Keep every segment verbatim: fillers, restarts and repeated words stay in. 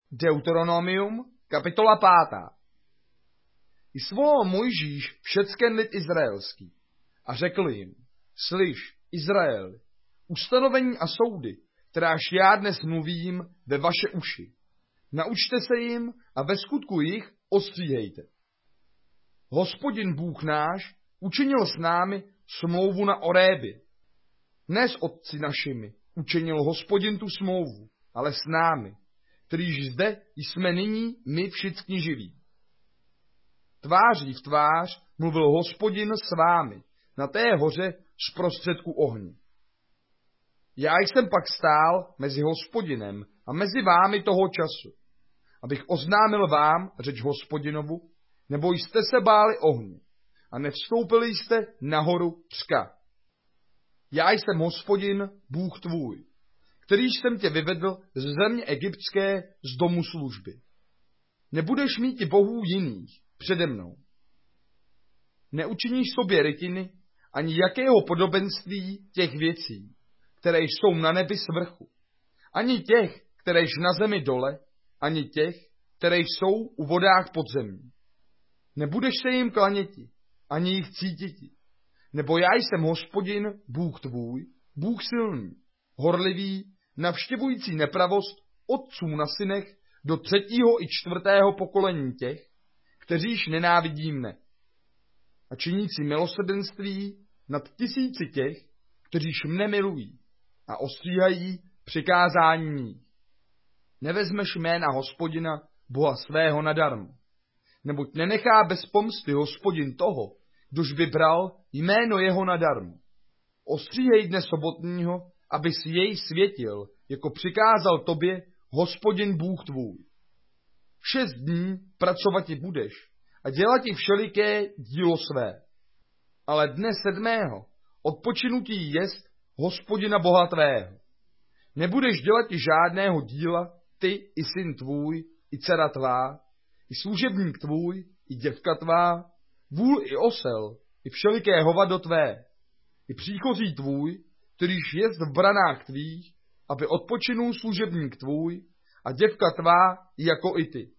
Deuteronomium, kapitola pátá. I svolal Mojžíš všecken lid izraelský a řekl jim, slyš, Izraeli, ustanovení a soudy, kteráž já dnes mluvím ve vaše uši. Naučte se jim a ve skutku jich ostříhejte. Hospodin Bůh náš učinil s námi smlouvu na Orébě. Ne s otci našimi učinil Hospodin tu smlouvu, ale s námi, kterýž zde jsme nyní my všichni živí. Tváří v tvář mluvil Hospodin s vámi na té hoře z prostředku ohně. Já jsem pak stál mezi Hospodinem a mezi vámi toho času, abych oznámil vám řeč Hospodinovu, nebo jste se báli ohně a nevstoupili jste nahoru Přka. Já jsem Hospodin, Bůh tvůj, kterýž jsem tě vyvedl z země egyptské z domu služby. Nebudeš mít bohů jiných přede mnou. Neučiníš sobě rytiny ani jakého podobenství těch věcí, které jsou na nebi svrchu, ani těch, kteréž na zemi dole, ani těch, které jsou u vodách podzemí. Nebudeš se jim klaněti, ani jich cítiti, nebo já jsem Hospodin, Bůh tvůj, Bůh silný, horlivý, navštěvující nepravost otců na synech do třetího i čtvrtého pokolení těch, kteříž nenávidí mne. A činící milosrdenství nad tisíci těch, kteříž mne milují a ostříhají přikázání mých. Nevezmeš jména Hospodina, Boha svého nadarmo, neboť nenechá bez pomsty Hospodin toho, kdož by bral jméno jeho nadarmo. Ostříhej dne sobotního, aby si jej světil, jako přikázal tobě Hospodin Bůh tvůj. Šest dní pracovati budeš a dělati všeliké dílo své. Ale dne sedmého odpočinutí jest Hospodina Boha tvého. Nebudeš dělati žádného díla, ty i syn tvůj, i dcera tvá, i služebník tvůj, i děvka tvá, vůl i osel, i všeliké hovado tvé, i příchozí tvůj, kterýž jest v branách tvých, aby odpočinul služebník tvůj a děvka tvá jako i ty.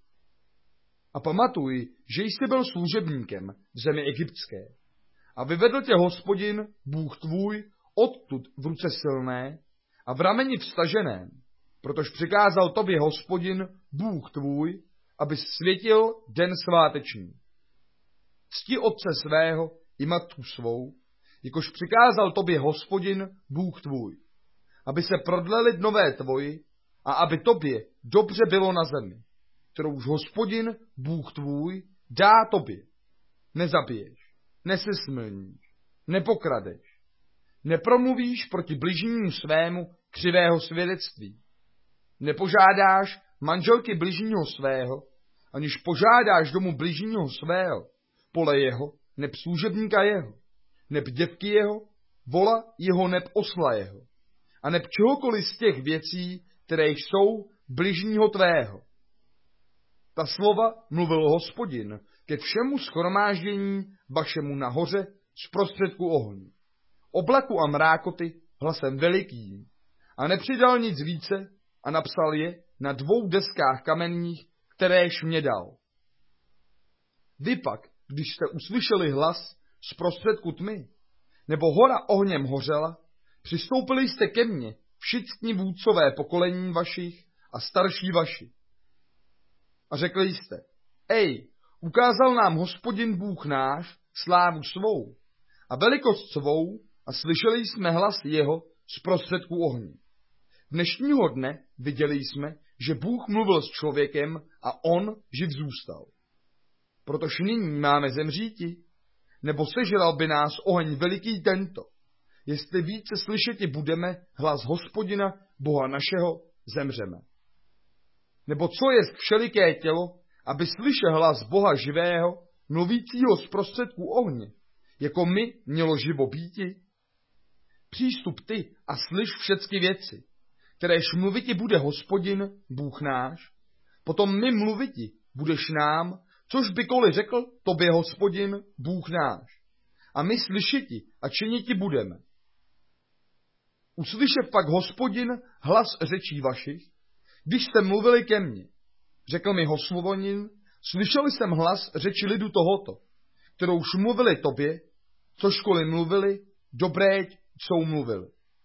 A pamatuj, že jsi byl služebníkem v zemi egyptské a vyvedl tě Hospodin, Bůh tvůj, odtud v ruce silné a v rameni vstaženém, protože přikázal tobě Hospodin, Bůh tvůj, aby světil den svátečný. Cti otce svého i matku svou, jakož přikázal tobě Hospodin, Bůh tvůj, aby se prodlely dnové tvoji a aby tobě dobře bylo na zemi, kterouž Hospodin, Bůh tvůj, dá tobě. Nezabiješ, nesesmlníš, nepokradeš, nepromluvíš proti bližnímu svému křivého svědectví, nepožádáš manželky bližního svého, aniž požádáš domu bližního svého, pole jeho, neb služebníka jeho, neb děvky jeho, vola jeho, neb osla jeho, a neb čehokoliv z těch věcí, které jsou bližního tvého. Ta slova mluvil Hospodin ke všemu shromáždění vašemu nahoře z prostředku ohně, oblaku a mrákoty hlasem velikým, a nepřidal nic více a napsal je na dvou deskách kamenních, kteréž mě dal. Vy pak, když jste uslyšeli hlas z prostředku tmy, nebo hora ohněm hořela, přistoupili jste ke mně všichni vůdcové pokolení vašich a starší vaši. A řekli jste, ej, ukázal nám Hospodin Bůh náš slávu svou a velikost svou a slyšeli jsme hlas jeho z prostředku ohně. Dnešního dne viděli jsme, že Bůh mluvil s člověkem a on živ zůstal. Protož nyní máme zemříti, nebo sežral by nás oheň veliký tento, jestli více slyšeti budeme hlas Hospodina, Boha našeho, zemřeme. Nebo co jest všeliké tělo, aby slyšel hlas Boha živého, mluvícího z prostředku ohně, jako my mělo živo býti? Přístup ty a slyš všechny věci, kteréž mluviti bude Hospodin, Bůh náš, potom my mluviti budeš nám, což bykoli řekl tobě Hospodin, Bůh náš, a my slyšiti a činiti budeme. Uslyšev pak Hospodin hlas řečí vašich, když jste mluvili ke mně, řekl mi Hospodin, slyšel jsem hlas řeči lidu tohoto, kterou už mluvili tobě, cožkoliv mluvili, dobréť jsou mluvili.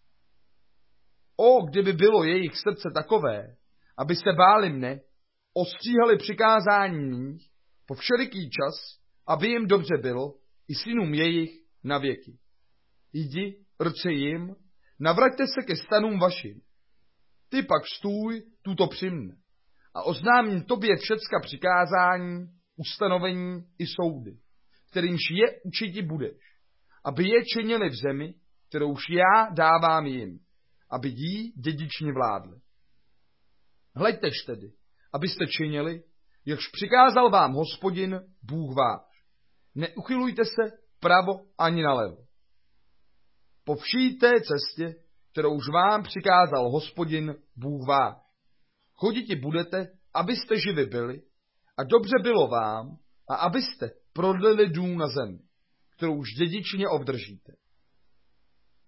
O, kdyby bylo jejich srdce takové, aby se báli mne, ostříhali přikázání mých po všeliký čas, aby jim dobře bylo, i synům jejich na věky. Jdi, rce jim, navraťte se ke stanům vašim. Ty pak stůj tuto při mne a oznámím tobě všecka přikázání, ustanovení i soudy, kterýmž je učiti budeš, aby je činili v zemi, kterouž já dávám jim, aby jí dědičně vládli. Hleďtež tedy, abyste činili, jakž přikázal vám Hospodin, Bůh váš. Neuchylujte se pravo ani nalevo. Po vší té cestě, kterou už vám přikázal Hospodin, Bůh váš. Choditi budete, abyste živi byli, a dobře bylo vám, a abyste prodlili dům na zemi, kterou už dědičně obdržíte.